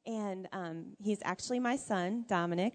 And he's actually my son, Dominic.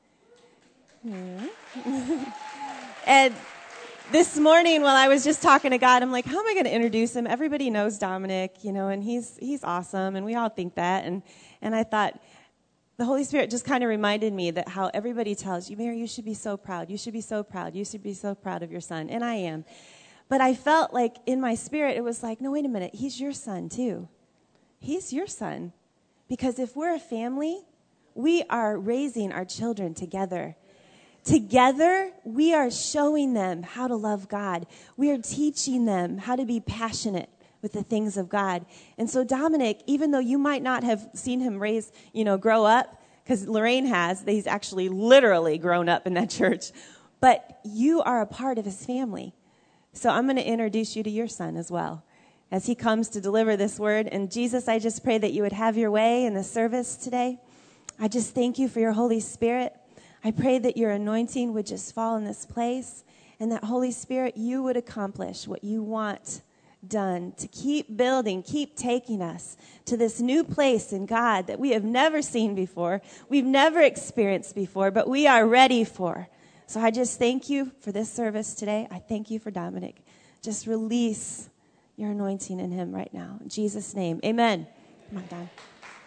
And this morning, while I was just talking to God, I'm like, how am I going to introduce him? Everybody knows Dominic, and he's awesome, and we all think that. And I thought, the Holy Spirit just kind of reminded me that how everybody tells you, Mary, you should be so proud. You should be so proud. You should be so proud of your son. And I am. But I felt like in my spirit, it was like, no, wait a minute. He's your son, too. He's your son. Because if we're a family, we are raising our children together. Together, we are showing them how to love God. We are teaching them how to be passionate with the things of God. And so Dominic, even though you might not have seen him grow up, because Lorraine has, he's actually literally grown up in that church, but you are a part of his family. So I'm going to introduce you to your son as well as he comes to deliver this word. And Jesus, I just pray that you would have your way in the service today. I just thank you for your Holy Spirit. I pray that your anointing would just fall in this place, and that, Holy Spirit, you would accomplish what you want done to keep building, keep taking us to this new place in God that we have never seen before, we've never experienced before, but we are ready for. So I just thank you for this service today. I thank you for Dominic. Just release your anointing in him right now. In Jesus' name, amen. Come on, Don.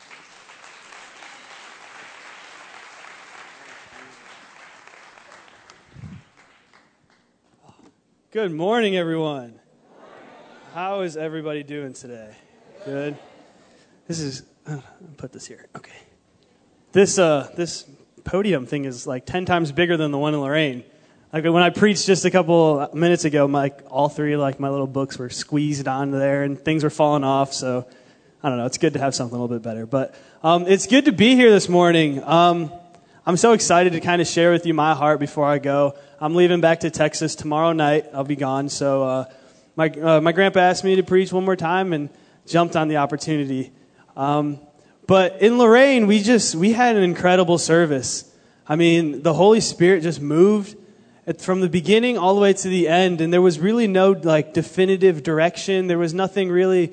Good morning, everyone. How is everybody doing today? Good. I'll put this here. Okay. This podium thing is like 10 times bigger than the one in Lorraine. Like when I preached just a couple minutes ago, all three of my little books were squeezed onto there and things were falling off. So I don't know. It's good to have something a little bit better. But it's good to be here this morning. I'm so excited to kind of share with you my heart before I go. I'm leaving back to Texas tomorrow night. I'll be gone. So my grandpa asked me to preach one more time and jumped on the opportunity. But in Lorraine, we had an incredible service. I mean, the Holy Spirit just moved from the beginning all the way to the end, and there was really no definitive direction. There was nothing really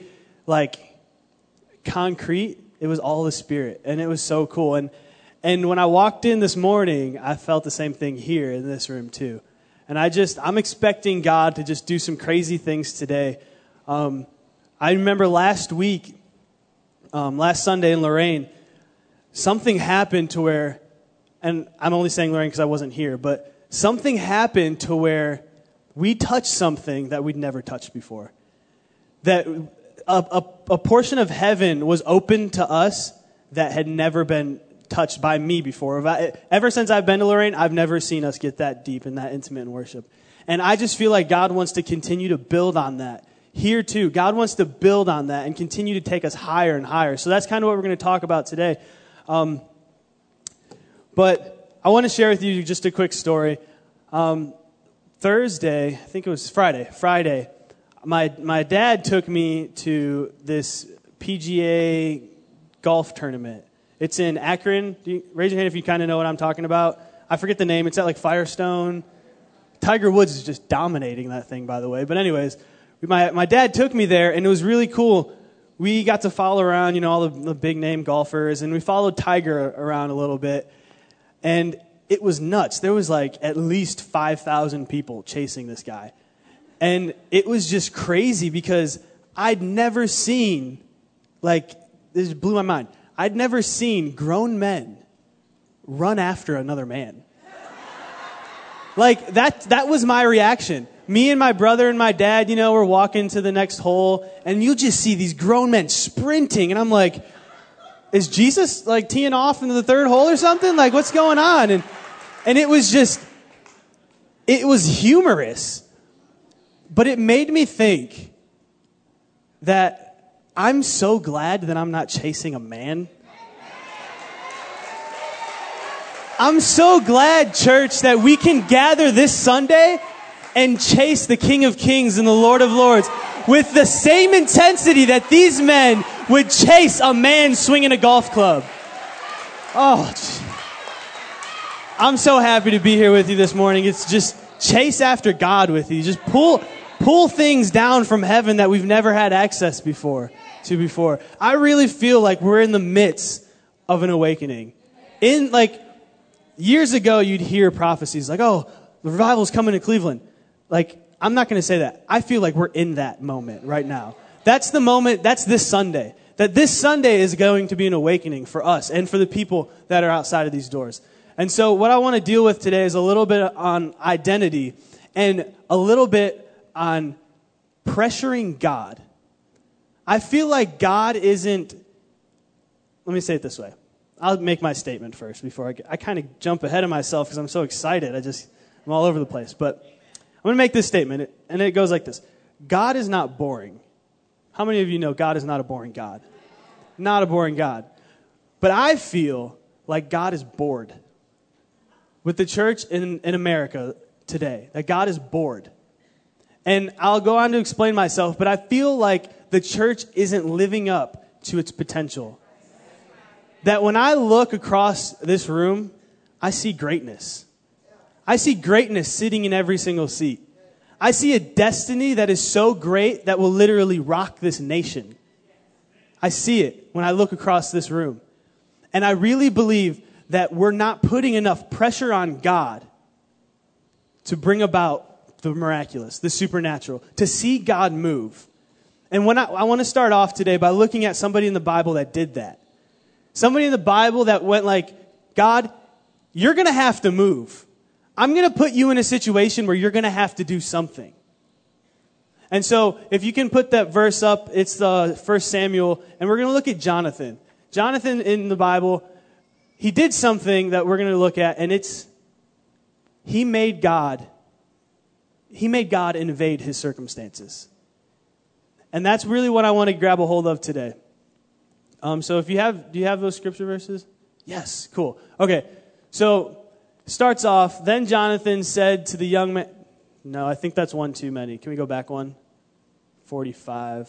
concrete. It was all the Spirit, and it was so cool. And when I walked in this morning, I felt the same thing here in this room too. And I'm expecting God to just do some crazy things today. I remember last Sunday in Lorraine, something happened to where, and I'm only saying Lorraine because I wasn't here, but something happened to where we touched something that we'd never touched before. That a portion of heaven was open to us that had never been touched by me before. Ever since I've been to Lorraine, I've never seen us get that deep and that intimate in worship. And I just feel like God wants to continue to build on that. Here too, God wants to build on that and continue to take us higher and higher. So that's kind of what we're going to talk about today. But I want to share with you just a quick story. Thursday, I think it was Friday, my dad took me to this PGA golf tournament. It's in Akron. Raise your hand if you kind of know what I'm talking about. I forget the name. It's at Firestone. Tiger Woods is just dominating that thing, by the way. But anyways, my dad took me there, and it was really cool. We got to follow around, all the big name golfers, and we followed Tiger around a little bit. And it was nuts. There was at least 5,000 people chasing this guy. And it was just crazy because I'd never seen, this blew my mind. I'd never seen grown men run after another man. That was my reaction. Me and my brother and my dad, we're walking to the next hole, and you just see these grown men sprinting, and I'm like, is Jesus teeing off into the third hole or something? What's going on? And it was humorous, but it made me think that I'm so glad that I'm not chasing a man. I'm so glad, church, that we can gather this Sunday and chase the King of Kings and the Lord of Lords with the same intensity that these men would chase a man swinging a golf club. Oh, I'm so happy to be here with you this morning. It's just chase after God with you. Just pull things down from heaven that we've never had access to before. I really feel like we're in the midst of an awakening. In like years ago, you'd hear prophecies like, oh, the revival's coming to Cleveland. Like, I'm not going to say that. I feel like we're in that moment right now. That's the moment, that's this Sunday. That this Sunday is going to be an awakening for us and for the people that are outside of these doors. And so what I want to deal with today is a little bit on identity and a little bit on pressuring God. I feel like God isn't, let me say it this way. I'll make my statement first before I kind of jump ahead of myself because I'm so excited. I'm all over the place. But I'm going to make this statement, and it goes like this. God is not boring. How many of you know God is not a boring God? Not a boring God. But I feel like God is bored with the church in America today, that God is bored. And I'll go on to explain myself, but I feel like the church isn't living up to its potential. That when I look across this room, I see greatness. I see greatness sitting in every single seat. I see a destiny that is so great that will literally rock this nation. I see it when I look across this room. And I really believe that we're not putting enough pressure on God to bring about the miraculous, the supernatural, to see God move. And when I want to start off today by looking at somebody in the Bible that did that. Somebody in the Bible that went like, God, you're going to have to move. I'm going to put you in a situation where you're going to have to do something. And so if you can put that verse up, it's 1 Samuel, and we're going to look at Jonathan. Jonathan in the Bible, he did something that we're going to look at, and he made God invade his circumstances. And that's really what I want to grab a hold of today. So do you have those scripture verses? Yes, cool. Okay, so starts off, then Jonathan said to the young man, no, I think that's one too many. Can we go back one? 45.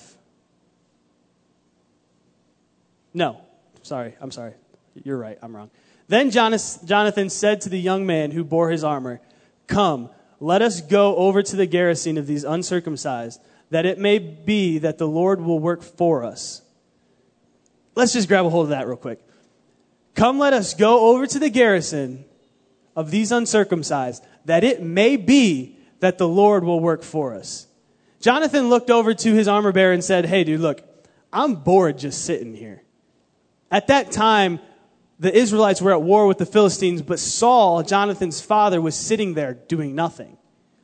No, I'm sorry. You're right, I'm wrong. Then Jonathan said to the young man who bore his armor, come, let us go over to the garrison of these uncircumcised, that it may be that the Lord will work for us. Let's just grab a hold of that real quick. Come, let us go over to the garrison of these uncircumcised, that it may be that the Lord will work for us. Jonathan looked over to his armor bearer and said, hey, dude, look, I'm bored just sitting here. At that time, the Israelites were at war with the Philistines, but Saul, Jonathan's father, was sitting there doing nothing.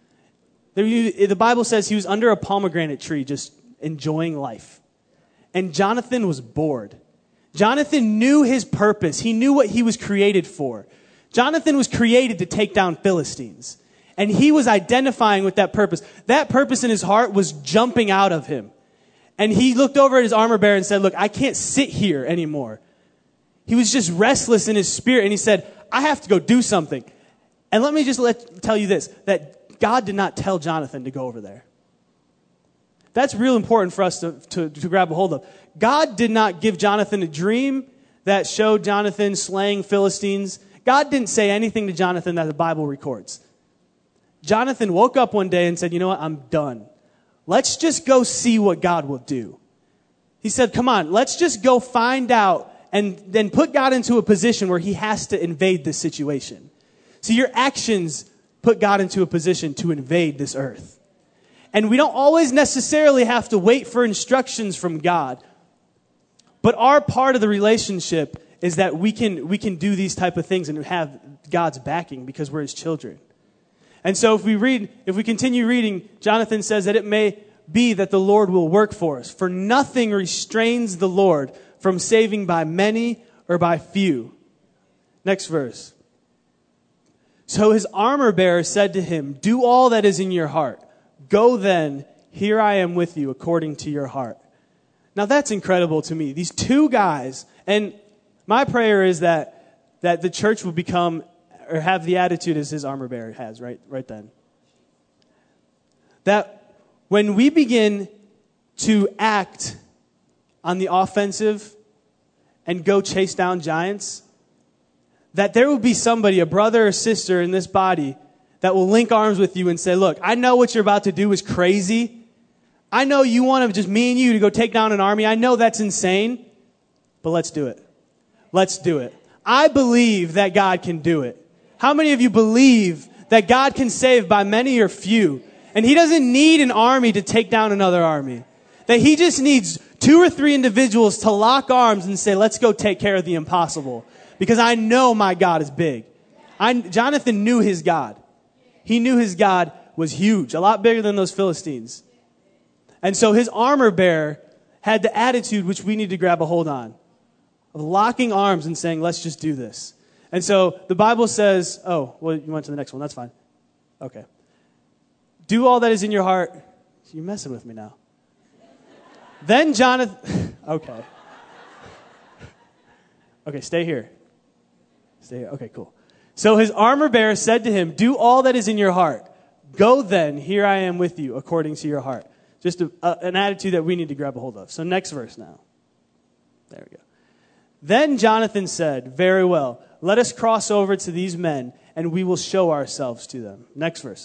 The Bible says he was under a pomegranate tree just enjoying life. And Jonathan was bored. Jonathan knew his purpose. He knew what he was created for. Jonathan was created to take down Philistines. And he was identifying with that purpose. That purpose in his heart was jumping out of him. And he looked over at his armor bearer and said, look, I can't sit here anymore. He was just restless in his spirit. And he said, I have to go do something. And let me just tell you this, that God did not tell Jonathan to go over there. That's real important for us to grab a hold of. God did not give Jonathan a dream that showed Jonathan slaying Philistines. God didn't say anything to Jonathan that the Bible records. Jonathan woke up one day and said, you know what, I'm done. Let's just go see what God will do. He said, come on, let's just go find out and then put God into a position where he has to invade this situation. So your actions put God into a position to invade this earth. And we don't always necessarily have to wait for instructions from God. But our part of the relationship is that we can do these type of things and have God's backing because we're his children. And so if we continue reading, Jonathan says that it may be that the Lord will work for us. For nothing restrains the Lord from saving by many or by few. Next verse. So his armor bearer said to him, do all that is in your heart. Go then, here I am with you according to your heart. Now that's incredible to me. These two guys, and my prayer is that the church will become or have the attitude as his armor bearer has right then. That when we begin to act on the offensive and go chase down giants, that there will be somebody, a brother or sister in this body, that will link arms with you and say, look, I know what you're about to do is crazy. I know you want to just me and you to go take down an army. I know that's insane, but let's do it. let's do it. I believe that God can do it. How many of you believe that God can save by many or few? And he doesn't need an army to take down another army. That he just needs 2 or 3 individuals to lock arms and say, let's go take care of the impossible. Because I know my God is big. Jonathan knew his God. He knew his God was huge, a lot bigger than those Philistines. And so his armor bearer had the attitude which we need to grab a hold on, of locking arms and saying, let's just do this. And so the Bible says, oh, well, you went to the next one. That's fine. Okay. Do all that is in your heart. You're messing with me now. Then Jonathan, okay. Okay, stay here. Stay here. Okay, cool. So his armor bearer said to him, do all that is in your heart. Go then, here I am with you, according to your heart. Just an attitude that we need to grab a hold of. So next verse now. There we go. Then Jonathan said, very well, let us cross over to these men, and we will show ourselves to them. Next verse.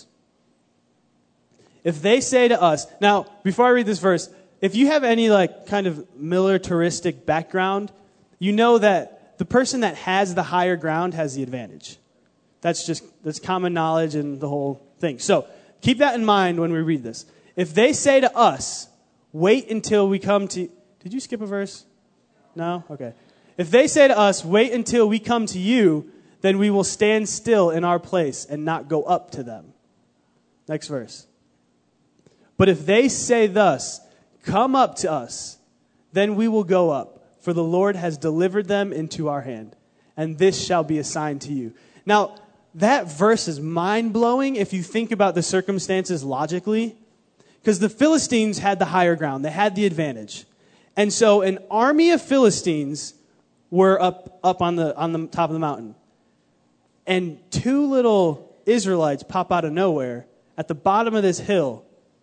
If they say to us, now, before I read this verse, if you have any kind of militaristic background, you know that the person that has the higher ground has the advantage. That's common knowledge and the whole thing. So keep that in mind when we read this. If they say to us, wait until we come to... Did you skip a verse? No? Okay. If they say to us, wait until we come to you, then we will stand still in our place and not go up to them. Next verse. But if they say thus, come up to us, then we will go up, for the Lord has delivered them into our hand, and this shall be a sign to you. Now, that verse is mind-blowing if you think about the circumstances logically, because the Philistines had the higher ground. They had the advantage. And so an army of Philistines were up on the top of the mountain. And 2 little Israelites pop out of nowhere at the bottom of this hill.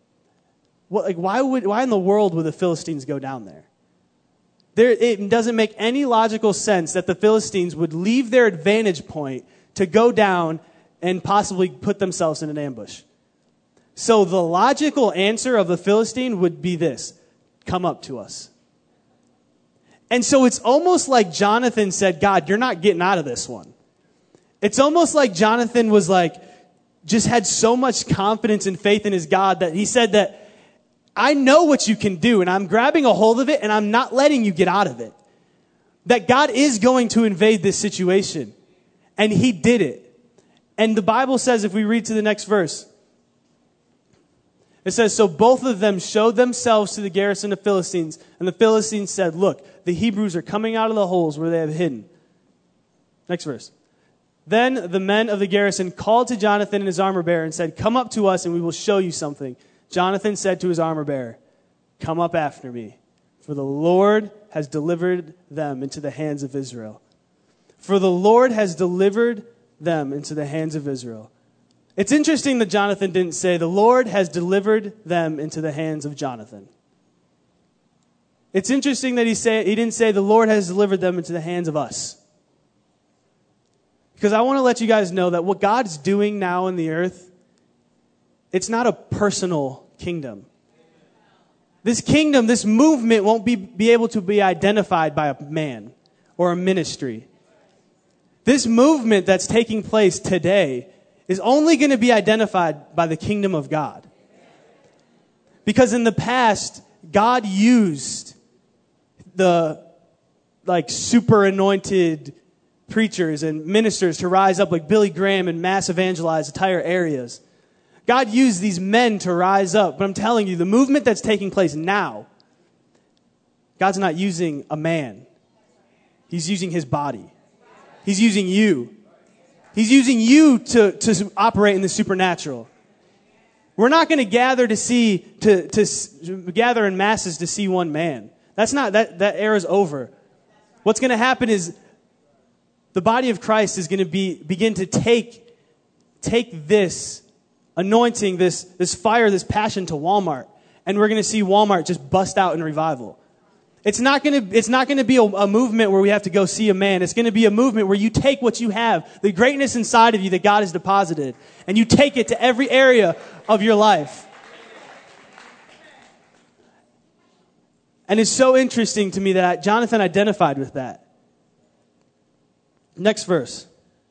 Why in the world would the Philistines go down there? It doesn't make any logical sense that the Philistines would leave their advantage point to go down and possibly put themselves in an ambush. So the logical answer of the Philistine would be this: come up to us. And so it's almost like Jonathan said, God, you're not getting out of this one. It's almost like Jonathan was just had so much confidence and faith in his God that he said that, I know what you can do, and I'm grabbing a hold of it, and I'm not letting you get out of it. That God is going to invade this situation. And he did it. And the Bible says, if we read to the next verse, it says, so both of them showed themselves to the garrison of Philistines, and the Philistines said, look, the Hebrews are coming out of the holes where they have hidden. Next verse. Then the men of the garrison called to Jonathan and his armor bearer and said, come up to us, and we will show you something. Jonathan said to his armor bearer, come up after me, for the Lord has delivered them into the hands of Israel. For the Lord has delivered them into the hands of Israel. It's interesting that Jonathan didn't say, the Lord has delivered them into the hands of Jonathan. It's interesting that he didn't say, the Lord has delivered them into the hands of us. Because I want to let you guys know that what God's doing now in the earth, it's not a personal kingdom. This kingdom, this movement won't be able to be identified by a man or a ministry. This movement that's taking place today is only going to be identified by the kingdom of God. Because in the past, God used the super anointed preachers and ministers to rise up like Billy Graham and mass evangelize entire areas. God used these men to rise up. But I'm telling you, the movement that's taking place now, God's not using a man. He's using his body. He's using you. He's using you to operate in the supernatural. We're not going to gather to gather in masses to see one man. That's not that era's over. What's going to happen is the body of Christ is going to begin to take this anointing, this fire, this passion to Walmart, and we're going to see Walmart just bust out in revival. It's not going to be a movement where we have to go see a man. It's going to be a movement where you take what you have, the greatness inside of you that God has deposited, and you take it to every area of your life. And it's so interesting to me that Jonathan identified with that. Next verse.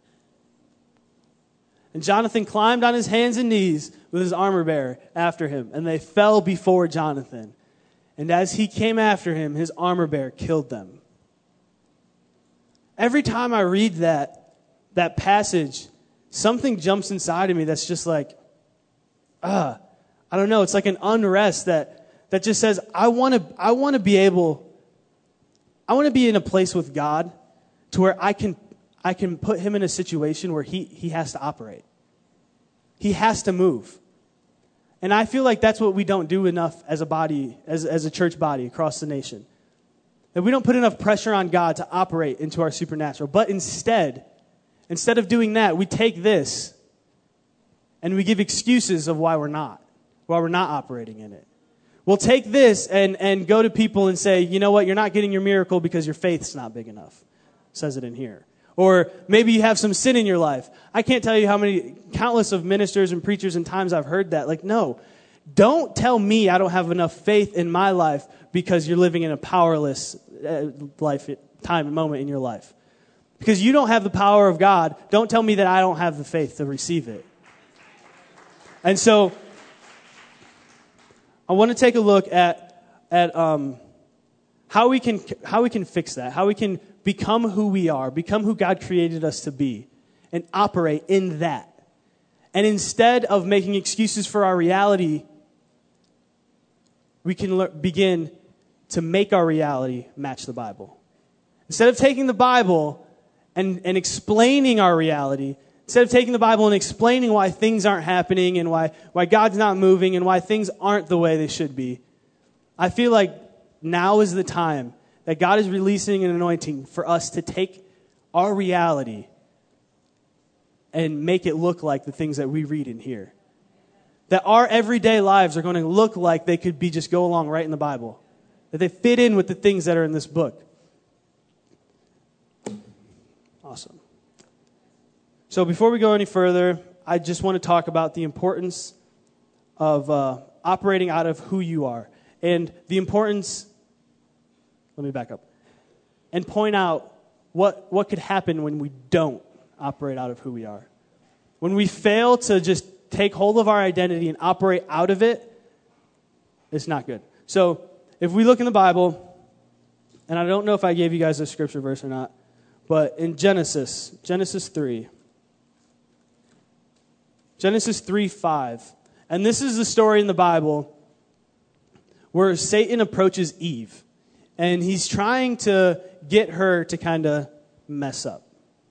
And Jonathan climbed on his hands and knees with his armor bearer after him, and they fell before Jonathan. And as he came after him, his armor bearer killed them. Every time I read that passage, something jumps inside of me that's just like, I don't know. It's like an unrest that just says, I want to be in a place with God to where I can put him in a situation where he has to operate. He has to move. And I feel like that's what we don't do enough as a body, as a church body across the nation. That we don't put enough pressure on God to operate into our supernatural. But instead of doing that, we take this and we give excuses of why we're not operating in it. We'll take this and go to people and say, you know what, you're not getting your miracle because your faith's not big enough. It says it in here. Or maybe you have some sin in your life. I can't tell you how many countless of ministers and preachers and times I've heard that. Like, no, don't tell me I don't have enough faith in my life because you're living in a powerless time and moment in your life. Because you don't have the power of God, don't tell me that I don't have the faith to receive it. And so I want to take a look at how we can fix that, how we can become who we are, become who God created us to be, and operate in that. And instead of making excuses for our reality, we can begin to make our reality match the Bible. Instead of taking the Bible and explaining our reality, instead of taking the Bible and explaining why things aren't happening and why God's not moving and why things aren't the way they should be, I feel like now is the time that God is releasing an anointing for us to take our reality and make it look like the things that we read in here. That our everyday lives are going to look like they could be just go along right in the Bible. That they fit in with the things that are in this book. Awesome. So before we go any further, I just want to talk about the importance of operating out of who you are. And the importance, let me back up, and point out what could happen when we don't operate out of who we are. When we fail to just take hold of our identity and operate out of it, it's not good. So if we look in the Bible, and I don't know if I gave you guys a scripture verse or not, but in Genesis 3, Genesis 3:5, and this is the story in the Bible where Satan approaches Eve, and he's trying to get her to kind of mess up.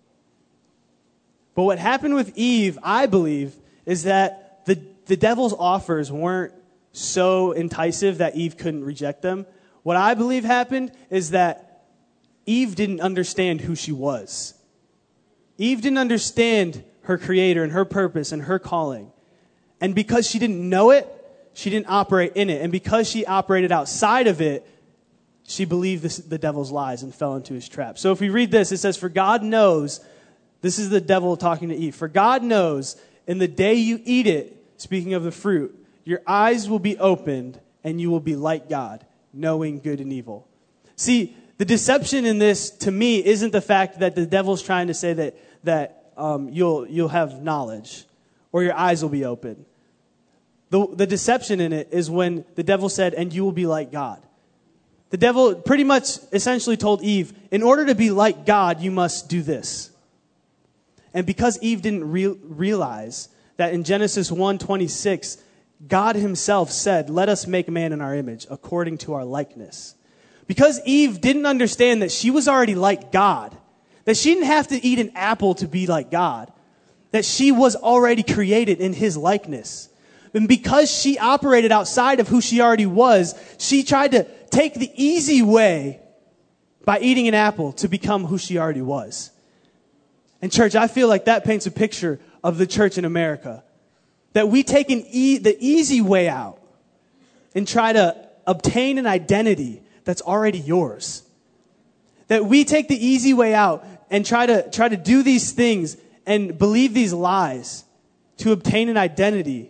But what happened with Eve, I believe, is that the devil's offers weren't so enticing that Eve couldn't reject them. What I believe happened is that Eve didn't understand who she was. Eve didn't understand her creator and her purpose and her calling. And because she didn't know it, she didn't operate in it. And because she operated outside of it, she believed the devil's lies and fell into his trap. So if we read this, it says, "For God knows," this is the devil talking to Eve, "For God knows, in the day you eat it," speaking of the fruit, "your eyes will be opened and you will be like God, knowing good and evil." See, the deception in this, to me, isn't the fact that the devil's trying to say that you'll have knowledge or your eyes will be open. The deception in it is when the devil said, "and you will be like God." The devil pretty much essentially told Eve, in order to be like God, you must do this. And because Eve didn't realize that in Genesis 1:26, God himself said, "Let us make man in our image, according to our likeness." Because Eve didn't understand that she was already like God, that she didn't have to eat an apple to be like God, that she was already created in his likeness. And because she operated outside of who she already was, she tried to take the easy way by eating an apple to become who she already was. And church, I feel like that paints a picture of the church in America. That we take the easy way out and try to obtain an identity that's already yours. That we take the easy way out and try to do these things and believe these lies to obtain an identity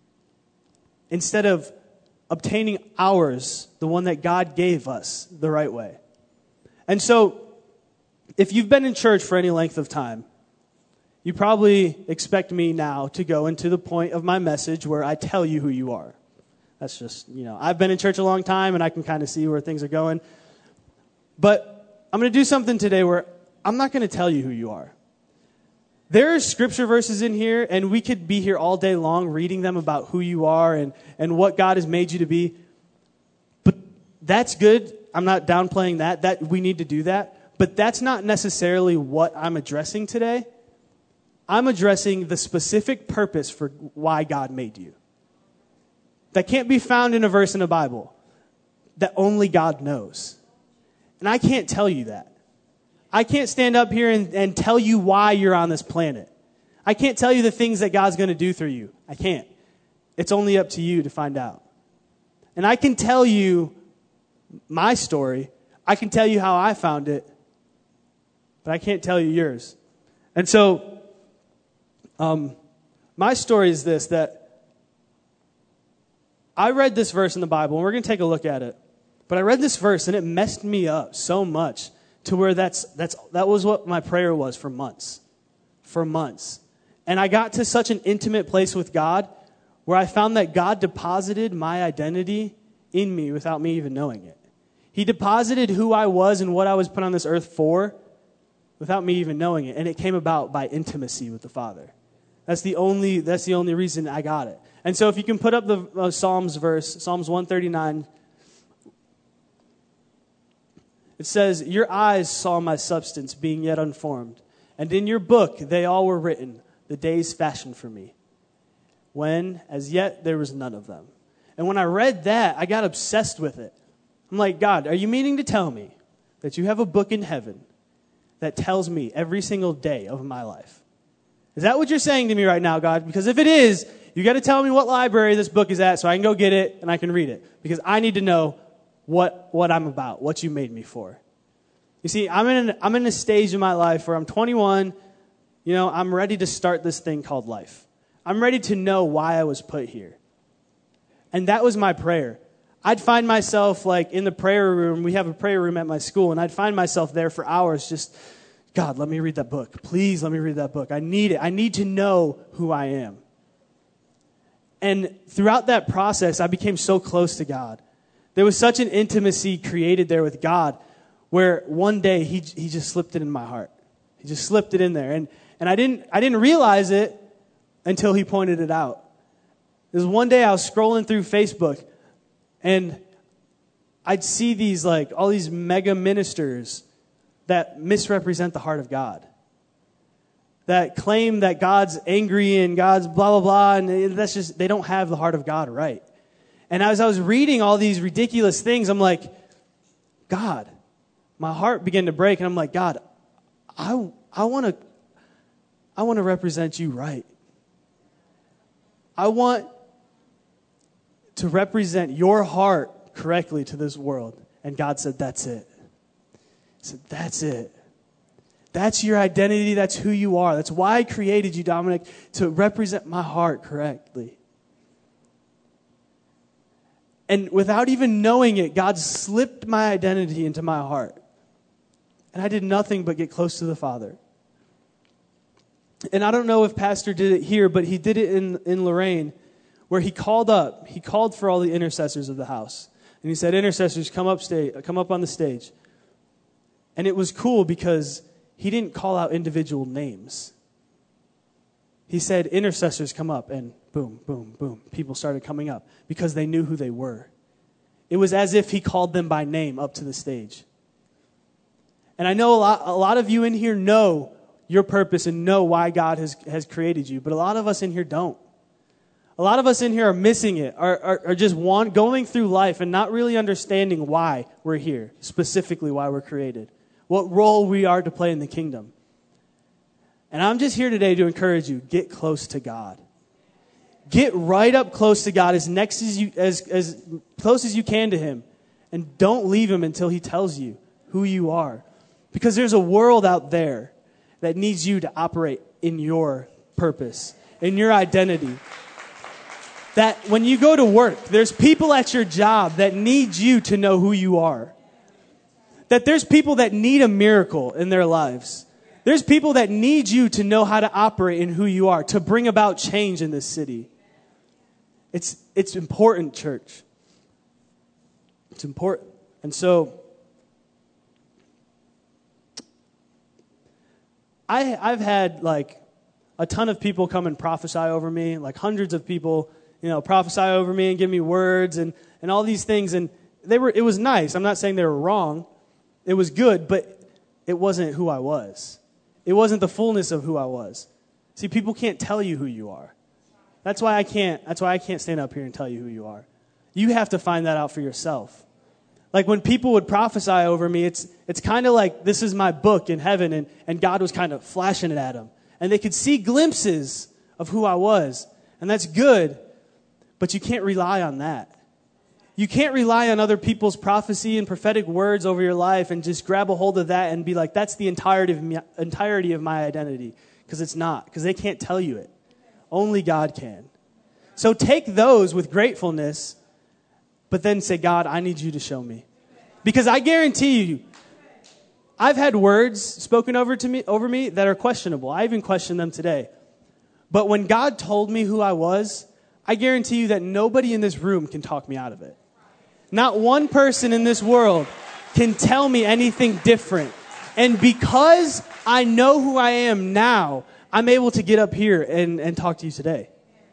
instead of obtaining ours, the one that God gave us, the right way. And so If you've been in church for any length of time, you probably expect me now to go into the point of my message where I tell you who you are. That's just, I've been in church a long time and I can kind of see where things are going. But I'm going to do something today where I'm not going to tell you who you are. There are scripture verses in here, and we could be here all day long reading them about who you are and what God has made you to be. But that's good. I'm not downplaying that we need to do that. But that's not necessarily what I'm addressing today. I'm addressing the specific purpose for why God made you. That can't be found in a verse in the Bible. That only God knows. And I can't tell you that. I can't stand up here and tell you why you're on this planet. I can't tell you the things that God's going to do through you. I can't. It's only up to you to find out. And I can tell you my story. I can tell you how I found it. But I can't tell you yours. And so, my story is this, that I read this verse in the Bible, and we're going to take a look at it. But I read this verse, and it messed me up so much to where that was what my prayer was for months. For months. And I got to such an intimate place with God where I found that God deposited my identity in me without me even knowing it. He deposited who I was and what I was put on this earth for without me even knowing it. And it came about by intimacy with the Father. That's the only reason I got it. And so if you can put up the Psalms verse, Psalms 139, it says, "Your eyes saw my substance being yet unformed, and in your book they all were written, the days fashioned for me, when as yet there was none of them." And when I read that, I got obsessed with it. I'm like, God, are you meaning to tell me that you have a book in heaven that tells me every single day of my life? Is that what you're saying to me right now, God? Because if it is, you got to tell me what library this book is at so I can go get it and I can read it. Because I need to know what I'm about, what you made me for. You see, I'm in a stage in my life where I'm 21. I'm ready to start this thing called life. I'm ready to know why I was put here. And that was my prayer. I'd find myself like in the prayer room. We have a prayer room at my school, and I'd find myself there for hours just, God, let me read that book. Please let me read that book. I need it. I need to know who I am. And throughout that process, I became so close to God. There was such an intimacy created there with God where one day he just slipped it in my heart. He just slipped it in there. And I didn't realize it until he pointed it out. There's one day I was scrolling through Facebook, and I'd see these all these mega ministers that misrepresent the heart of God. That claim that God's angry and God's blah, blah, blah, and that's just, they don't have the heart of God right. And as I was reading all these ridiculous things, I'm like, God, my heart began to break, and I'm like, God, I want to represent you right. I want to represent your heart correctly to this world. And God said, that's it. He said, that's it. That's your identity. That's who you are. That's why I created you, Dominic, to represent my heart correctly. And without even knowing it, God slipped my identity into my heart. And I did nothing but get close to the Father. And I don't know if Pastor did it here, but he did it in Lorraine, where he called for all the intercessors of the house. And he said, intercessors, come up on the stage. And it was cool because he didn't call out individual names. He said, intercessors, come up, and boom, boom, boom. People started coming up because they knew who they were. It was as if he called them by name up to the stage. And I know a lot of you in here know your purpose and know why God has created you, but a lot of us in here don't. A lot of us in here are missing it, are just going through life and not really understanding why we're here, specifically why we're created, what role we are to play in the kingdom. And I'm just here today to encourage you, get close to God. Get right up close to God, as close as you can to Him. And don't leave Him until He tells you who you are. Because there's a world out there that needs you to operate in your purpose, in your identity. That when you go to work, there's people at your job that need you to know who you are. that there's people that need a miracle in their lives. There's people that need you to know how to operate in who you are, to bring about change in this city. It's important, church. It's important. And so, I've had like a ton of people come and prophesy over me, like hundreds of people, prophesy over me and give me words and all these things. And it was nice. I'm not saying they were wrong. It was good, but it wasn't who I was. It wasn't the fullness of who I was. See, people can't tell you who you are. That's why I can't stand up here and tell you who you are. You have to find that out for yourself. Like when people would prophesy over me, it's kind of like this is my book in heaven, and God was kind of flashing it at them. And they could see glimpses of who I was. And that's good, but you can't rely on that. You can't rely on other people's prophecy and prophetic words over your life and just grab a hold of that and be like, that's the entirety of my identity. Because it's not. Because they can't tell you it. Only God can. So take those with gratefulness, but then say, God, I need you to show me. Because I guarantee you, I've had words spoken over me that are questionable. I even question them today. But when God told me who I was, I guarantee you that nobody in this room can talk me out of it. Not one person in this world can tell me anything different. And because I know who I am now, I'm able to get up here and talk to you today.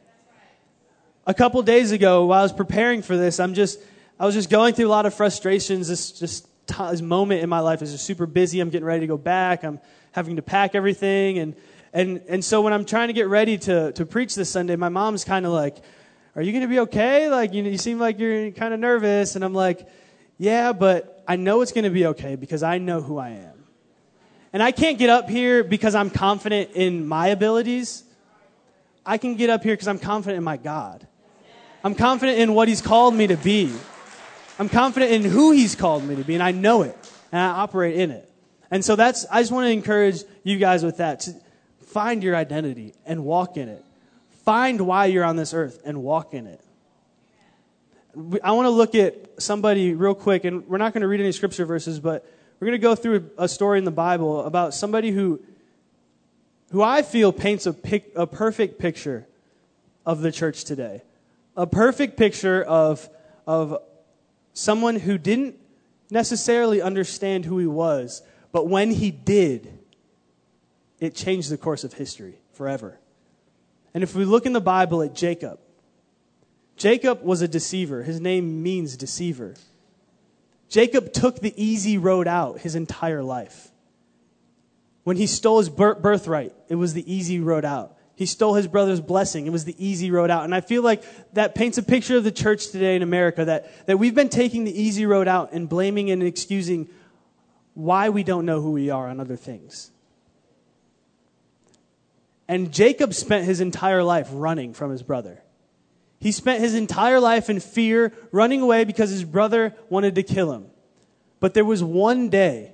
A couple days ago, while I was preparing for this, I was just going through a lot of frustrations. This moment in my life is just super busy. I'm getting ready to go back. I'm having to pack everything. And so when I'm trying to get ready to preach this Sunday, my mom's kind of like, are you going to be okay? Like, you seem like you're kind of nervous. And I'm like, yeah, but I know it's going to be okay because I know who I am. And I can't get up here because I'm confident in my abilities. I can get up here because I'm confident in my God. I'm confident in what He's called me to be. I'm confident in who He's called me to be, and I know it, and I operate in it. And so I just want to encourage you guys with that, to find your identity and walk in it. Find why you're on this earth and walk in it. I want to look at somebody real quick, and we're not going to read any scripture verses, but we're going to go through a story in the Bible about somebody who I feel paints a perfect picture of the church today. A perfect picture of someone who didn't necessarily understand who he was, but when he did, it changed the course of history forever. And if we look in the Bible at Jacob was a deceiver. His name means deceiver. Jacob took the easy road out his entire life. When he stole his birthright, it was the easy road out. He stole his brother's blessing. It was the easy road out. And I feel like that paints a picture of the church today in America, that we've been taking the easy road out and blaming and excusing why we don't know who we are on other things. And Jacob spent his entire life running from his brother. He spent his entire life in fear, running away because his brother wanted to kill him. But there was one day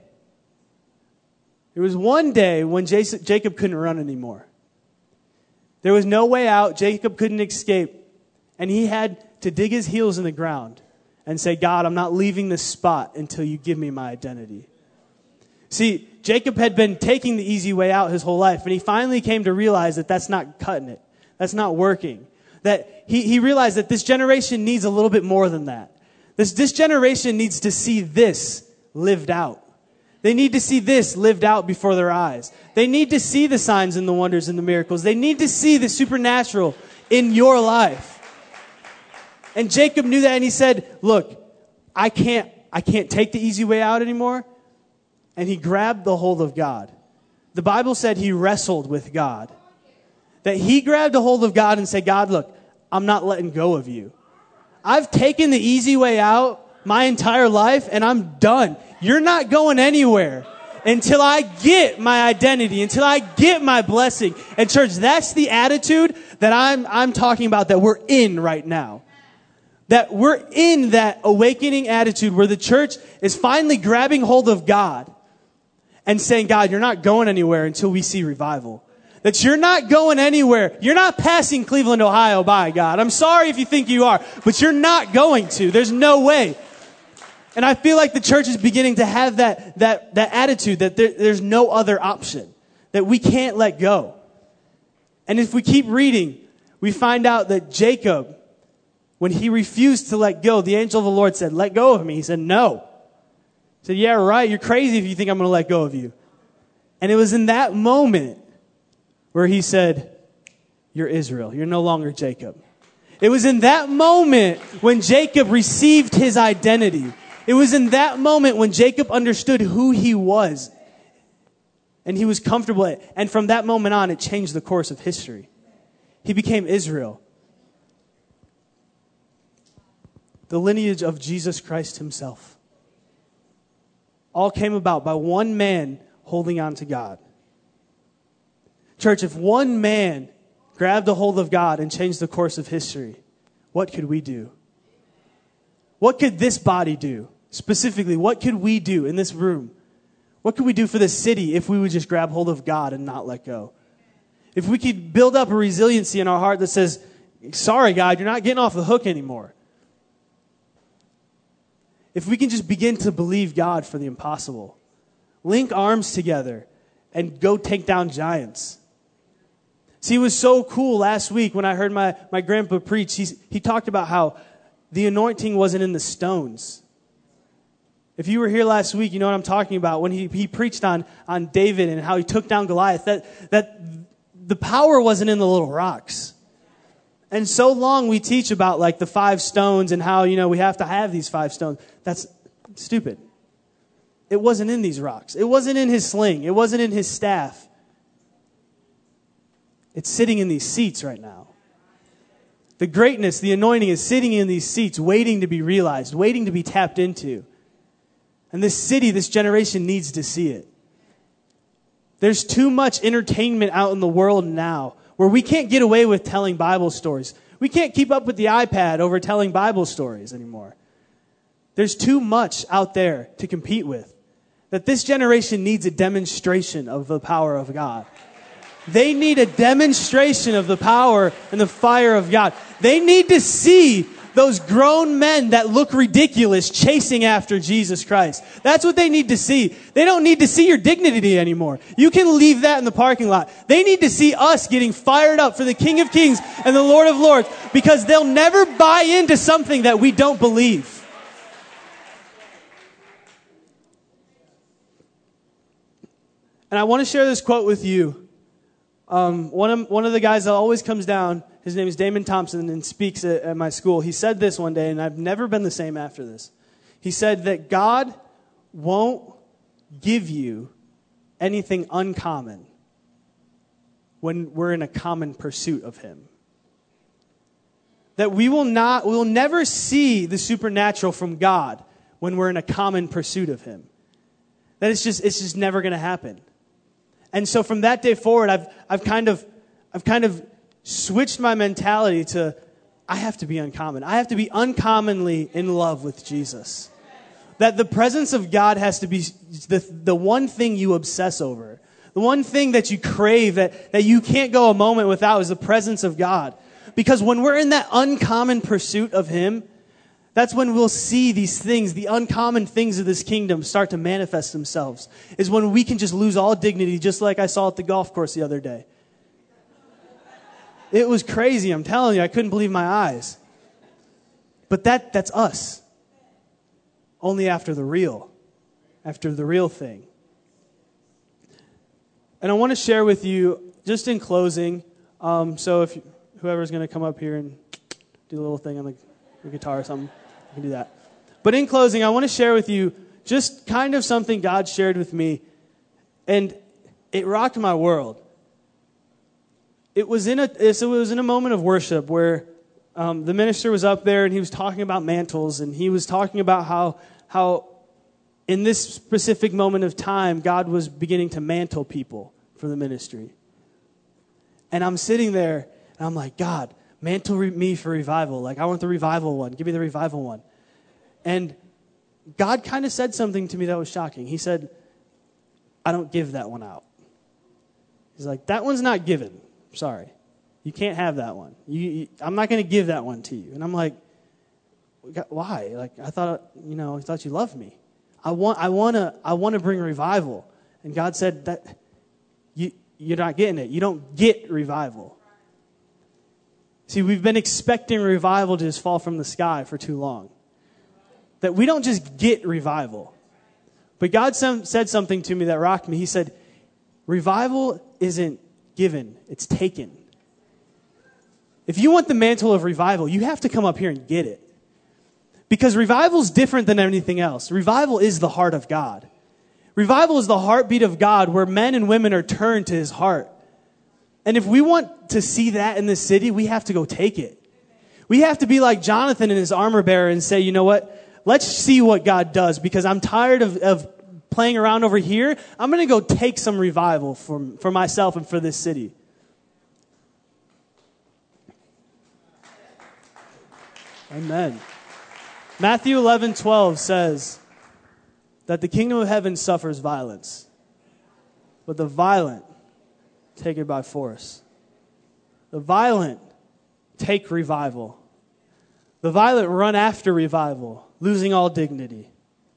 when Jacob couldn't run anymore. There was no way out. Jacob couldn't escape. And he had to dig his heels in the ground and say, God, I'm not leaving this spot until you give me my identity. See, Jacob had been taking the easy way out his whole life, and he finally came to realize that that's not cutting it. That's not working. That he realized that this generation needs a little bit more than that. This generation needs to see this lived out. They need to see this lived out before their eyes. They need to see the signs and the wonders and the miracles. They need to see the supernatural in your life. And Jacob knew that, and he said, look, I can't take the easy way out anymore. And he grabbed the hold of God. The Bible said he wrestled with God. That he grabbed a hold of God and said, God, look, I'm not letting go of you. I've taken the easy way out my entire life, and I'm done. You're not going anywhere until I get my identity, until I get my blessing. And church, that's the attitude that I'm talking about that we're in right now. That we're in that awakening attitude where the church is finally grabbing hold of God and saying, God, you're not going anywhere until we see revival. That you're not going anywhere. You're not passing Cleveland, Ohio by, God. I'm sorry if you think you are, but you're not going to. There's no way. And I feel like the church is beginning to have that attitude that there's no other option, that we can't let go. And if we keep reading, we find out that Jacob, when he refused to let go, the angel of the Lord said, let go of me. He said, no. He said, yeah, right. You're crazy if you think I'm going to let go of you. And it was in that moment where he said, you're Israel. You're no longer Jacob. It was in that moment when Jacob received his identity. It was in that moment when Jacob understood who he was. And he was comfortable. And from that moment on, it changed the course of history. He became Israel. The lineage of Jesus Christ himself. All came about by one man holding on to God. Church, if one man grabbed a hold of God and changed the course of history, what could we do? What could this body do? Specifically, what could we do in this room? What could we do for this city if we would just grab hold of God and not let go? If we could build up a resiliency in our heart that says, sorry, God, you're not getting off the hook anymore. If we can just begin to believe God for the impossible, link arms together and go take down giants. See, it was so cool last week when I heard my grandpa preach. He talked about how the anointing wasn't in the stones. If you were here last week, you know what I'm talking about. When he preached on David and how he took down Goliath, that the power wasn't in the little rocks. And so long we teach about like the 5 stones and how, we have to have these 5 stones. That's stupid. It wasn't in these rocks. It wasn't in his sling. It wasn't in his staff. It's sitting in these seats right now. The greatness, the anointing is sitting in these seats, waiting to be realized, waiting to be tapped into. And this city, this generation needs to see it. There's too much entertainment out in the world now where we can't get away with telling Bible stories. We can't keep up with the iPad over telling Bible stories anymore. There's too much out there to compete with. That this generation needs a demonstration of the power of God. They need a demonstration of the power and the fire of God. They need to see those grown men that look ridiculous chasing after Jesus Christ. That's what they need to see. They don't need to see your dignity anymore. You can leave that in the parking lot. They need to see us getting fired up for the King of Kings and the Lord of Lords, because they'll never buy into something that we don't believe. And I want to share this quote with you. One of the guys that always comes down, his name is Damon Thompson, and speaks at my school. He said this one day, and I've never been the same after this. He said that God won't give you anything uncommon when we're in a common pursuit of Him. That we will never see the supernatural from God when we're in a common pursuit of Him. That it's just never going to happen. And so from that day forward, I've kind of switched my mentality to, I have to be uncommon. I have to be uncommonly in love with Jesus. That the presence of God has to be the one thing you obsess over. The one thing that you crave, that you can't go a moment without, is the presence of God. Because when we're in that uncommon pursuit of Him, that's when we'll see these things, the uncommon things of this kingdom start to manifest themselves. Is when we can just lose all dignity, just like I saw at the golf course the other day. It was crazy, I'm telling you. I couldn't believe my eyes. But that's us. Only after the real thing. And I want to share with you, just in closing, so if whoever's going to come up here and do a little thing on the guitar or something, you can do that. But in closing, I want to share with you just kind of something God shared with me, and it rocked my world. It was in a moment of worship where the minister was up there and he was talking about mantles, and he was talking about how in this specific moment of time, God was beginning to mantle people for the ministry. And I'm sitting there and I'm like, God, mantle me for revival. Like, I want the revival one. Give me the revival one. And God kind of said something to me that was shocking. He said, I don't give that one out. He's like, that one's not given. Sorry. You can't have that one. I'm not going to give that one to you. And I'm like, why? Like, I thought you loved me. I want to bring revival. And God said that you're not getting it. You don't get revival. See, we've been expecting revival to just fall from the sky for too long. That we don't just get revival. But God said something to me that rocked me. He said, revival isn't given, it's taken. If you want the mantle of revival, you have to come up here and get it. Because revival is different than anything else. Revival is the heart of God. Revival is the heartbeat of God where men and women are turned to his heart. And if we want to see that in this city, we have to go take it. We have to be like Jonathan and his armor bearer and say, you know what? Let's see what God does, because I'm tired of playing around over here. I'm going to go take some revival for myself and for this city. Amen. Matthew 11:12 says that the kingdom of heaven suffers violence, but the violent take it by force. The violent take revival. The violent run after revival, losing all dignity.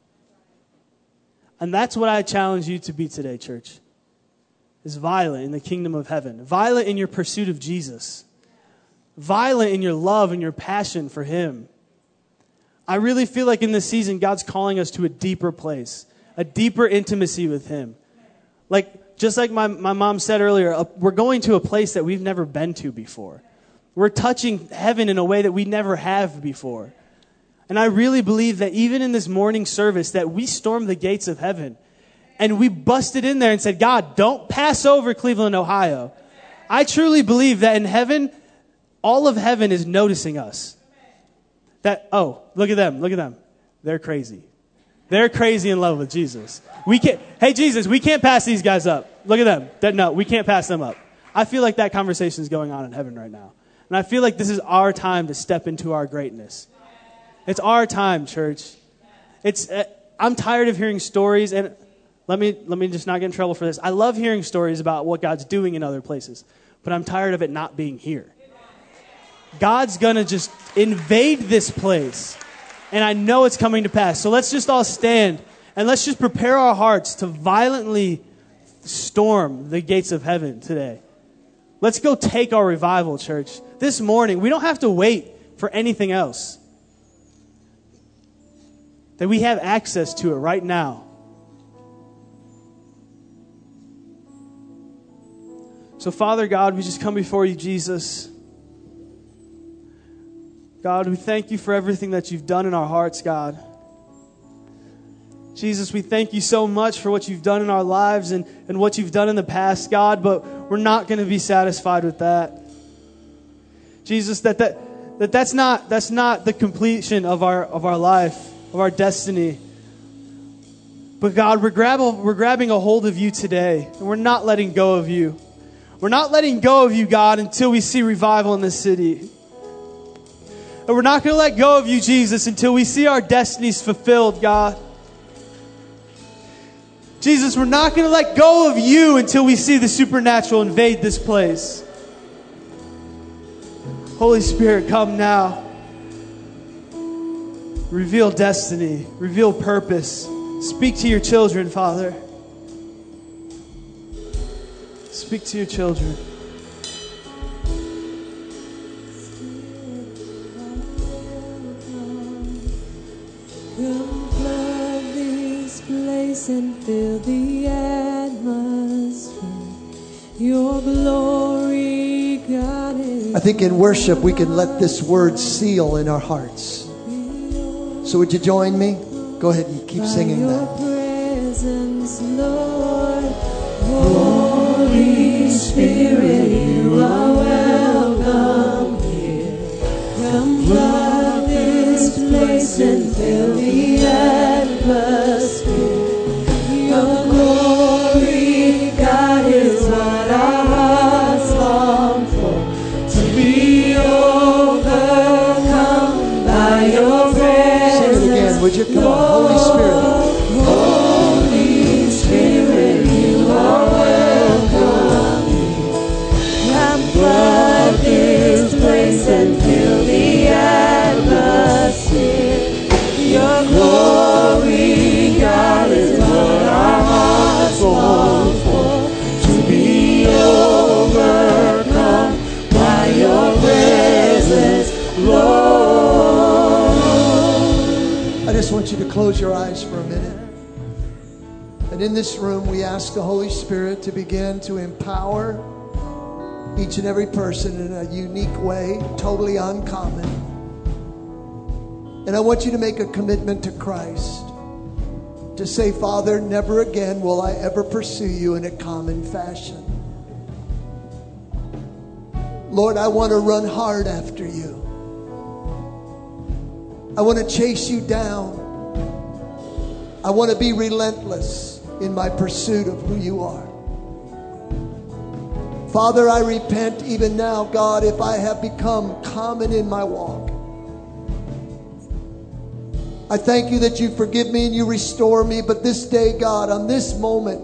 And that's what I challenge you to be today, church. Is violent in the kingdom of heaven. Violent in your pursuit of Jesus. Violent in your love and your passion for him. I really feel like in this season, God's calling us to a deeper place. A deeper intimacy with him. Just like my mom said earlier, we're going to a place that we've never been to before. We're touching heaven in a way that we never have before. And I really believe that even in this morning service, that we stormed the gates of heaven. And we busted in there and said, God, don't pass over Cleveland, Ohio. I truly believe that in heaven, all of heaven is noticing us. That, oh, look at them. They're crazy. They're crazy in love with Jesus. Hey, Jesus, we can't pass these guys up. Look at them. No, we can't pass them up. I feel like that conversation is going on in heaven right now. And I feel like this is our time to step into our greatness. It's our time, church. I'm tired of hearing stories, and let me just not get in trouble for this. I love hearing stories about what God's doing in other places, but I'm tired of it not being here. God's going to just invade this place, and I know it's coming to pass. So let's just all stand, and let's just prepare our hearts to violently storm the gates of heaven today. Let's go take our revival, church. This morning, we don't have to wait for anything else. That we have access to it right now. So, Father God, we just come before you, Jesus. God, we thank you for everything that you've done in our hearts, God. Jesus, we thank you so much for what you've done in our lives and what you've done in the past, God, but we're not going to be satisfied with that. Jesus, that's not the completion of our life, of our destiny. But God, we're grabbing a hold of you today, and we're not letting go of you. We're not letting go of you, God, until we see revival in this city. And we're not going to let go of you, Jesus, until we see our destinies fulfilled, God. Jesus, we're not going to let go of you until we see the supernatural invade this place. Holy Spirit, come now. Reveal destiny. Reveal purpose. Speak to your children, Father. Speak to your children. Come flood this place and fill the atmosphere. Your glory, God, is. I think in worship we can let this word seal in our hearts. So would you join me? Go ahead and keep singing that. Your presence, Lord. Holy Spirit, you are welcome here. Come flood this place and fill the atmosphere. Your glory, God, is what our hearts long for. To be overcome by your presence. Sing it again, would you? Come on, Holy Spirit. Holy Spirit. close your eyes for a minute. And in this room, we ask the Holy Spirit to begin to empower each and every person in a unique way, totally uncommon. And I want you to make a commitment to Christ. To say, Father, never again will I ever pursue you in a common fashion. Lord, I want to run hard after you. I want to chase you down. I want to be relentless in my pursuit of who you are. Father, I repent even now, God, if I have become common in my walk. I thank you that you forgive me and you restore me. But this day, God, on this moment,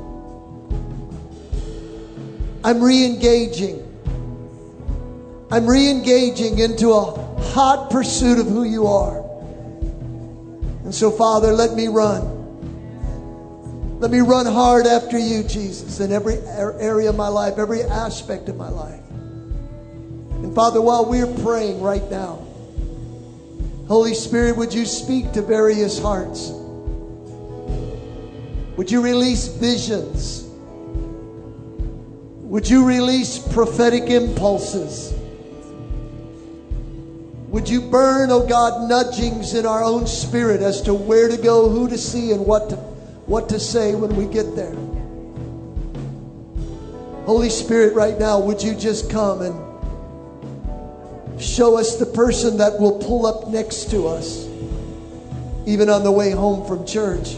I'm re-engaging. I'm re-engaging into a hot pursuit of who you are. And so, Father, let me run. Let me run hard after you, Jesus, in every area of my life, every aspect of my life. And Father, while we're praying right now, Holy Spirit, would you speak to various hearts? Would you release visions? Would you release prophetic impulses? Would you burn, oh God, nudgings in our own spirit as to where to go, who to see, and what to say when we get there? Holy Spirit, right now, would you just come and show us the person that will pull up next to us, even on the way home from church.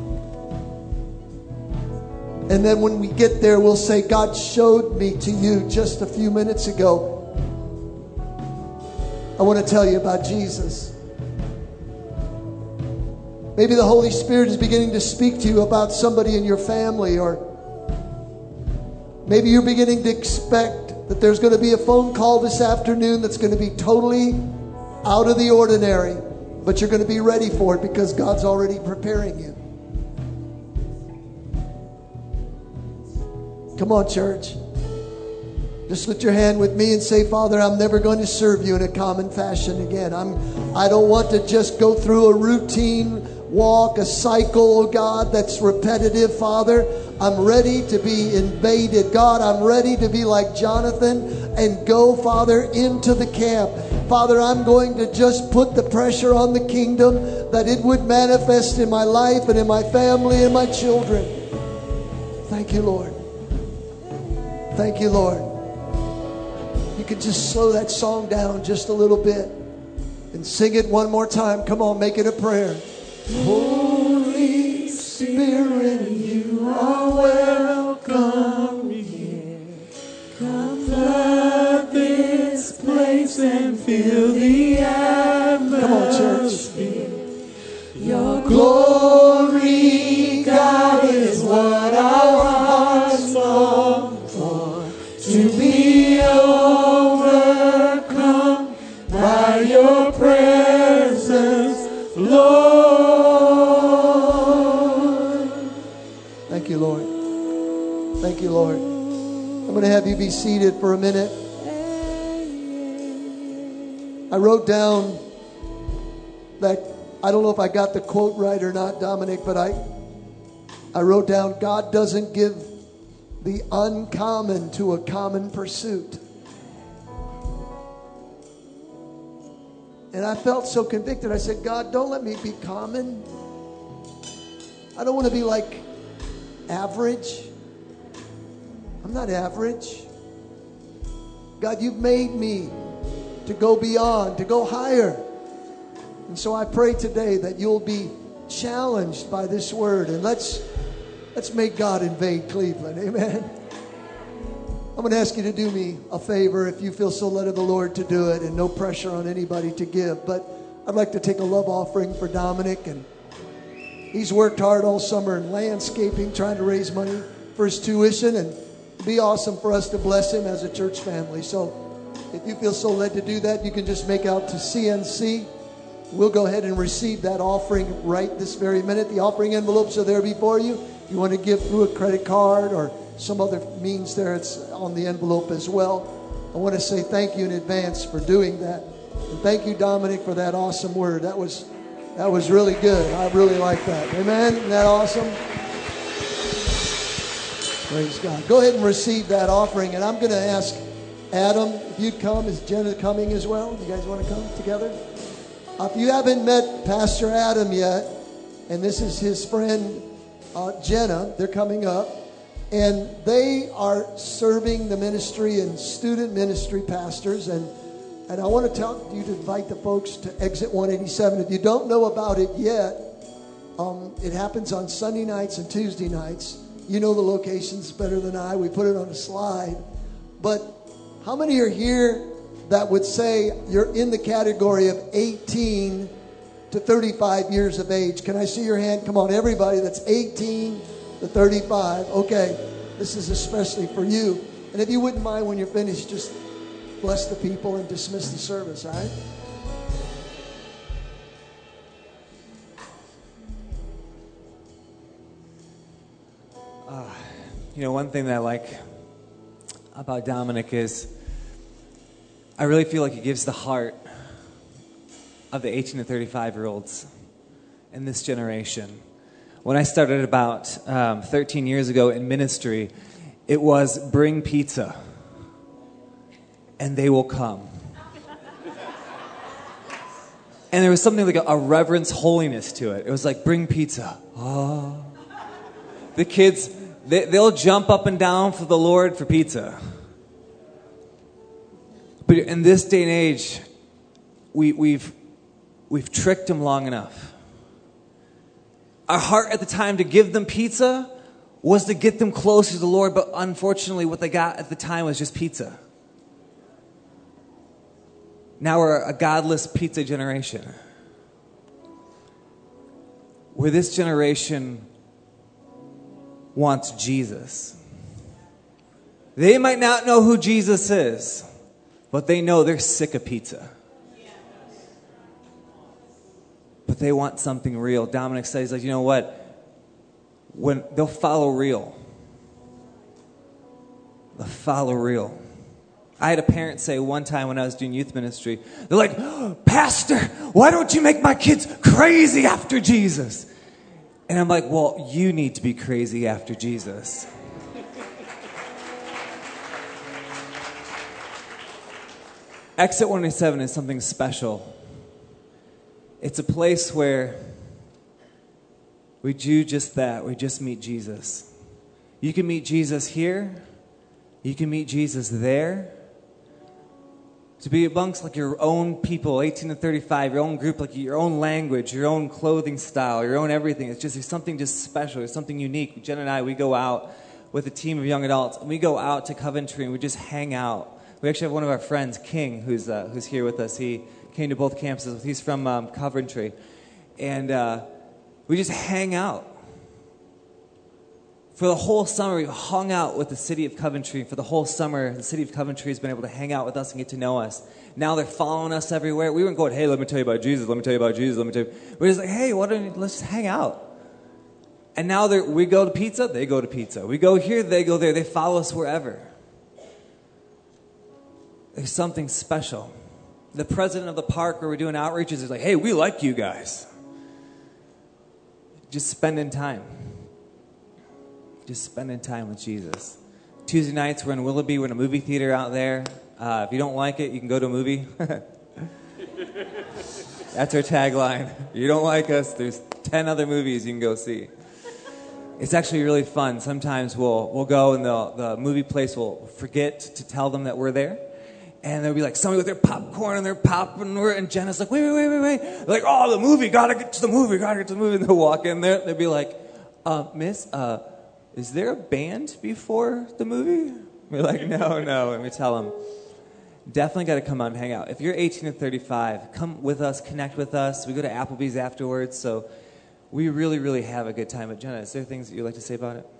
And then when we get there, we'll say, God showed me to you just a few minutes ago. I want to tell you about Jesus. Maybe the Holy Spirit is beginning to speak to you about somebody in your family, or maybe you're beginning to expect that there's going to be a phone call this afternoon that's going to be totally out of the ordinary, but you're going to be ready for it because God's already preparing you. Come on, church. Just lift your hand with me and say, Father, I'm never going to serve you in a common fashion again. I don't want to just go through a routine walk, a cycle, oh God, that's repetitive, Father. I'm ready to be invaded. God, I'm ready to be like Jonathan and go, Father, into the camp. Father, I'm going to just put the pressure on the kingdom that it would manifest in my life and in my family and my children. Thank you, Lord. Thank you, Lord. You can just slow that song down just a little bit and sing it one more time. Come on, make it a prayer. Holy Spirit, you are welcome here. Come flood this place and fill the atmosphere. Come on, church. Your glory, God, is what our hearts long for. To be overcome by your presence, Lord. Thank you, Lord. Thank you, Lord. I'm going to have you be seated for a minute. I wrote down that, I don't know if I got the quote right or not, Dominic, but I wrote down, God doesn't give the uncommon to a common pursuit. And I felt so convicted. I said, God, don't let me be common. I don't want to be like average. I'm not average. God, you've made me to go beyond, to go higher. And so I pray today that you'll be challenged by this word. And let's make God invade Cleveland. Amen. I'm going to ask you to do me a favor if you feel so led of the Lord to do it, and no pressure on anybody to give. But I'd like to take a love offering for Dominic. And he's worked hard all summer in landscaping, trying to raise money for his tuition. And it'd be awesome for us to bless him as a church family. So if you feel so led to do that, you can just make out to CNC. We'll go ahead and receive that offering right this very minute. The offering envelopes are there before you. If you want to give through a credit card or some other means there, it's on the envelope as well. I want to say thank you in advance for doing that. And thank you, Dominic, for that awesome word. That was That was really good. I really like that. Amen? Isn't that awesome? Praise God. Go ahead and receive that offering. And I'm going to ask Adam, if you'd come. Is Jenna coming as well? You guys want to come together? If you haven't met Pastor Adam yet, and this is his friend Jenna, they're coming up. And they are serving the ministry and student ministry pastors. And I want to tell you to invite the folks to Exit 187. If you don't know about it yet, it happens on Sunday nights and Tuesday nights. You know the locations better than I. We put it on a slide. But how many are here that would say you're in the category of 18 to 35 years of age? Can I see your hand? Come on, everybody that's 18 to 35. Okay, this is especially for you. And if you wouldn't mind when you're finished, just bless the people and dismiss the service, all right? One thing that I like about Dominic is I really feel like he gives the heart of the 18 to 35-year-olds in this generation. When I started about 13 years ago in ministry, it was bring pizza, and they will come. And there was something like a reverence holiness to it. It was like, bring pizza. Oh. The kids, they'll jump up and down for the Lord for pizza. But in this day and age, we've tricked them long enough. Our heart at the time to give them pizza was to get them closer to the Lord, but unfortunately what they got at the time was just pizza. Now we're a godless pizza generation. Where this generation wants Jesus. They might not know who Jesus is, but they know they're sick of pizza. But they want something real. Dominic says, like, you know what? When they'll follow real. They'll follow real. I had a parent say one time when I was doing youth ministry, they're like, Pastor, why don't you make my kids crazy after Jesus? And I'm like, well, you need to be crazy after Jesus. Exit 187 is something special. It's a place where we do just that. We just meet Jesus. You can meet Jesus here. You can meet Jesus there. To be amongst like your own people, 18 to 35, your own group, like your own language, your own clothing style, your own everything. There's something just special. There's something unique. Jen and I, we go out with a team of young adults, and we go out to Coventry, and we just hang out. We actually have one of our friends, King, who's here with us. He came to both campuses. He's from Coventry. And we just hang out. For the whole summer, we hung out with the city of Coventry. For the whole summer, the city of Coventry has been able to hang out with us and get to know us. Now they're following us everywhere. We weren't going, hey, let me tell you about Jesus. Let me tell you about Jesus. Let me tell you. We're just like, hey, let's just hang out. And now we go to pizza, they go to pizza. We go here, they go there. They follow us wherever. There's something special. The president of the park where we're doing outreaches is like, hey, we like you guys. Just spending time. Just spending time with Jesus. Tuesday nights, we're in Willoughby. We're in a movie theater out there. If you don't like it, you can go to a movie. That's our tagline. If you don't like us, there's 10 other movies you can go see. It's actually really fun. Sometimes we'll go and the movie place will forget to tell them that we're there. And there'll be like somebody with their popcorn and they're popping, and Jenna's like, wait. They're like, oh, the movie, gotta get to the movie. And they'll walk in there, they'll be like, miss, is there a band before the movie? We're like, no. And we tell them, definitely got to come out and hang out. If you're 18 to 35, come with us, connect with us. We go to Applebee's afterwards, so we really, really have a good time. But Jenna, is there things that you'd like to say about it?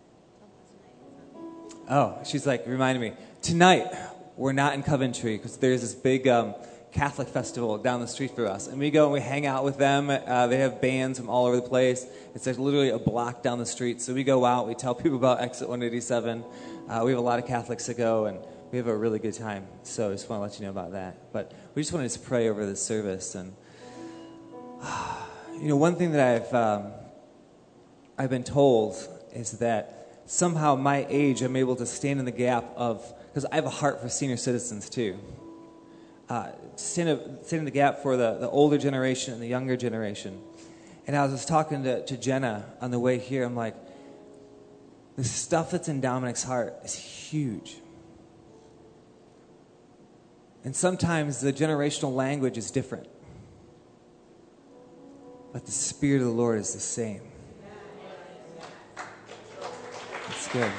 Oh, she's like, reminding me. Tonight, we're not in Coventry because there's this big Catholic festival down the street for us. And we go and we hang out with them. They have bands from all over the place. It's like literally a block down the street. So we go out. We tell people about Exit 187. We have a lot of Catholics that go, and we have a really good time. So I just want to let you know about that. But we just wanted to pray over this service. And one thing that I've been told is that somehow my age, I'm able to stand in the gap of, because I have a heart for senior citizens too. Stand in the gap for the older generation and the younger generation. And I was just talking to Jenna on the way here. I'm like, the stuff that's in Dominic's heart is huge. And sometimes the generational language is different. But the Spirit of the Lord is the same. That's good.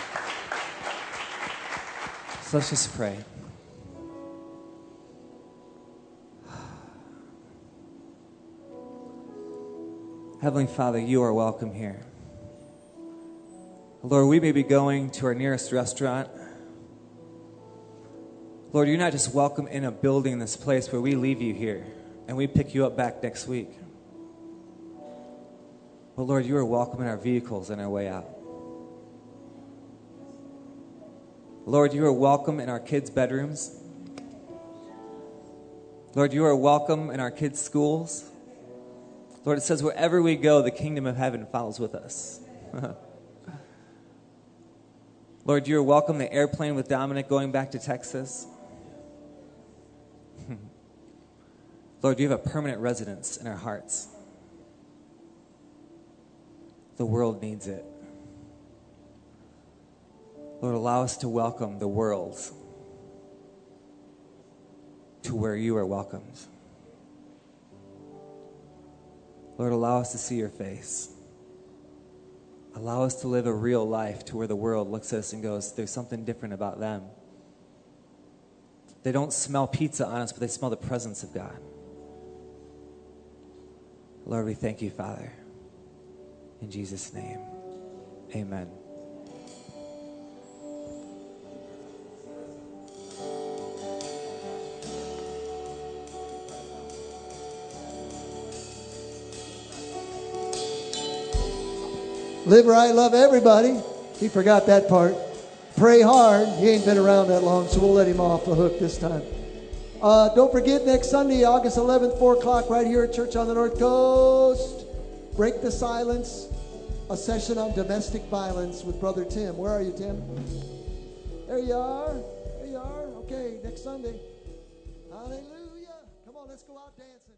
So let's just pray. Heavenly Father, you are welcome here. Lord, we may be going to our nearest restaurant. Lord, you're not just welcome in a building in this place where we leave you here and we pick you up back next week. But Lord, you are welcome in our vehicles on our way out. Lord, you are welcome in our kids' bedrooms. Lord, you are welcome in our kids' schools. Lord, it says wherever we go, the kingdom of heaven follows with us. Lord, you are welcome in the airplane with Dominic going back to Texas. Lord, you have a permanent residence in our hearts. The world needs it. Lord, allow us to welcome the world to where you are welcomed. Lord, allow us to see your face. Allow us to live a real life to where the world looks at us and goes, there's something different about them. They don't smell pizza on us, but they smell the presence of God. Lord, we thank you, Father. In Jesus' name, amen. Live right, love everybody. He forgot that part. Pray hard. He ain't been around that long, so we'll let him off the hook this time. Don't forget, next Sunday, August 11th, 4 o'clock, right here at Church on the North Coast. Break the silence. A session on domestic violence with Brother Tim. Where are you, Tim? There you are. There you are. Okay, next Sunday. Hallelujah. Come on, let's go out dancing.